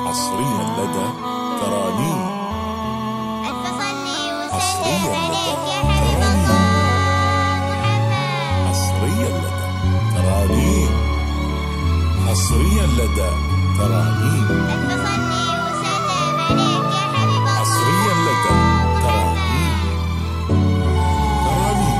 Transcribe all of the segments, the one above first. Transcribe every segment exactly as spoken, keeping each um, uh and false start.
حصريا لدى ترانيم. حصريا لدى ترانيم. حصريا لدى ترانيم. حصريا لدى ترانيم. حصريا لدى ترانيم. ترانيم.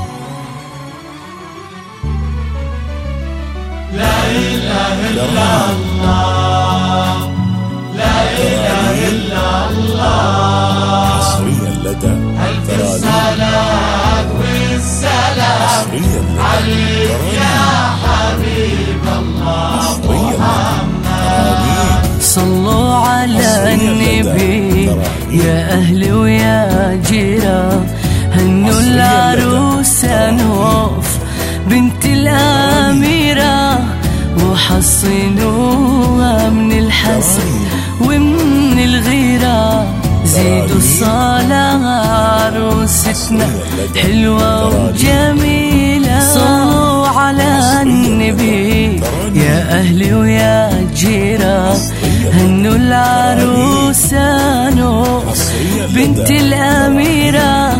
لا إله إلا الله، لا إله إلا الله. حصريا لدى ألف الصلاة والسلام عليك يا حبيب الله محمد. صلوا على النبي يا أهلي ويا جيران، هنوا العروسة نوف بنت الأميرة، وحصنوها من الحسد ومن الغيرة. زيدوا الصلاة عروستنا حلوة وجميلة. صلوا على النبي يا أهلي ويا جيران، هنوا العروسة نوف بنت الأميرة،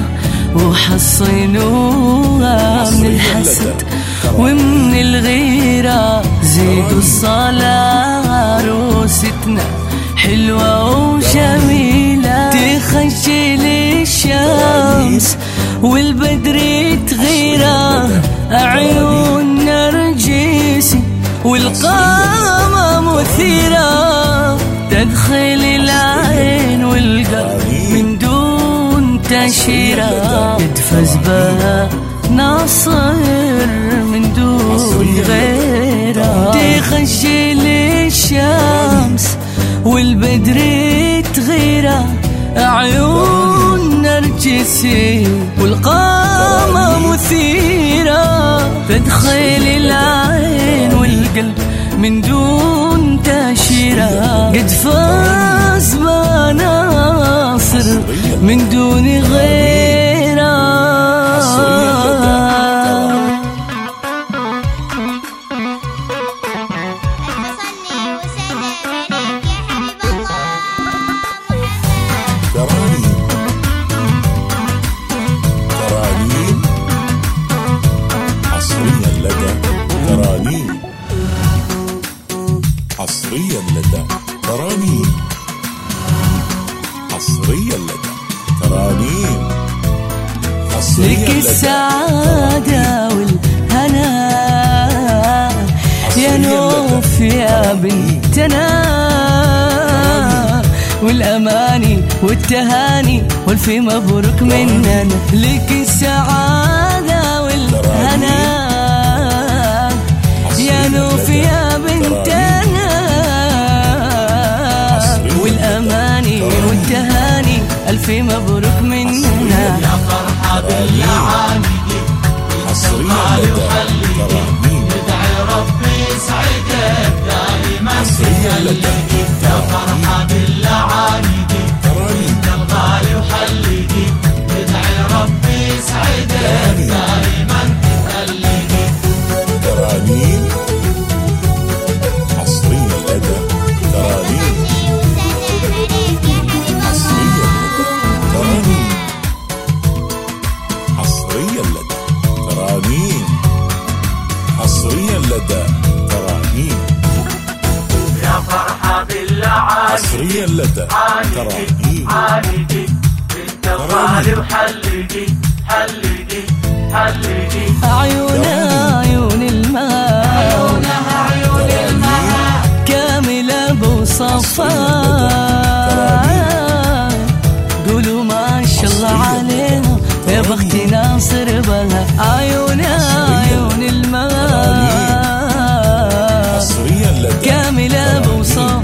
وحصنوها من الحسد ومن الغيرة. زيدوا الصلاة عروستنا حلوة وجميلة. تخجل الشمس والبدر تغيره، عيون نرجسي والقامة مثيرة. تدخل العين والقلب من دون تشيرة، تدفز بها ناصر من دون غيره. تخجل الشمس والبدر تغيره، عيون نرجسي والقامة مثيرة. تدخل العين والقلب من دون تأشيرة، قد فاز بناصر من دون غيره. حصريا لدى ترانيم. حصريا لدى ترانيم. لك السعادة والهنا يا نوف يا بنتنا، والأماني والتهاني والف مبروك مننا. لك السعادة والهنا يا نوف يا بنتنا، والأماني والتهاني ألف مبروك مننا. يا فرحة بالعاني حصريا لدى ترانيم. ندعي ربي يسعدك دائما. حصريا لدى يا فرحة بالعاني انت الغالي وحليقي، ندعي ربي يسعدك دائما تخليقي. ترانيم. حصريا لدى ترانيم. حصريا لدى ترانيم. حصريا لدى ترانيم. حصريا لدى ترانيم. يا فرحة بالعاني حصريا لدى ترانيم. عانيتي انت الغالي وحليقي حليقي حليقي. عيونها عيون الماء، عيونها عيون الماء كاملة بوصفها. قولوا ما شاء الله عليها يا بخت ناصر بها. عيونها عيون الماء حصريا لدى كاملة بوصفها.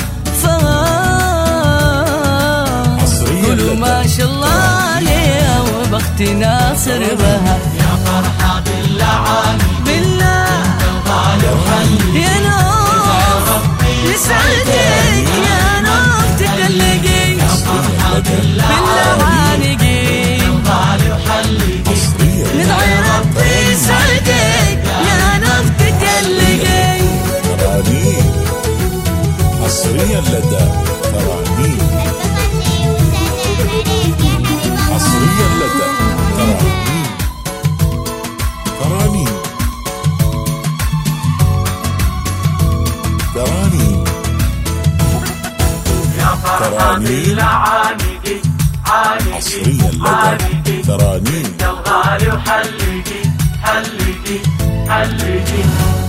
قولوا ما شاء الله عليها وبخت ناصر بها. يا فرحة بالعاني بالله الغالي وحليقي يا نوف يسعدك يا نوف تدلقي بالعانقي. الغالي وحليقي ندعي ربي يسعدك يا نوف تدلقي. ترانيم. حصريا لدى ترانيم عانقي عانقي حصريا لدى ترانيم الغالي وحلقي حلقي حلقي